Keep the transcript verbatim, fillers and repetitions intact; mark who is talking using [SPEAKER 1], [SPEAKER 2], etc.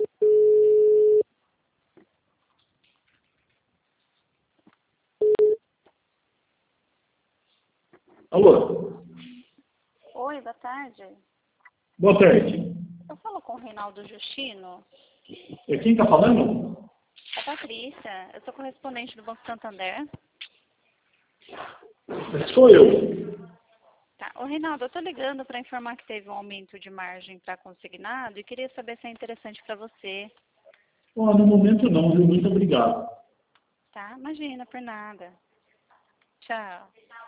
[SPEAKER 1] Alô?
[SPEAKER 2] Oi, boa tarde.
[SPEAKER 1] Boa tarde.
[SPEAKER 2] Eu falo com o Reinaldo Justino.
[SPEAKER 1] É quem está falando?
[SPEAKER 2] É a Patrícia. Eu sou correspondente do Banco Santander.
[SPEAKER 1] Sou eu.
[SPEAKER 2] Tá. Ô, Reinaldo, eu tô ligando para informar que teve um aumento de margem para consignado e queria saber se é interessante para você.
[SPEAKER 1] Oh, no momento não, viu? Muito obrigado.
[SPEAKER 2] Tá? Imagina, por nada. Tchau.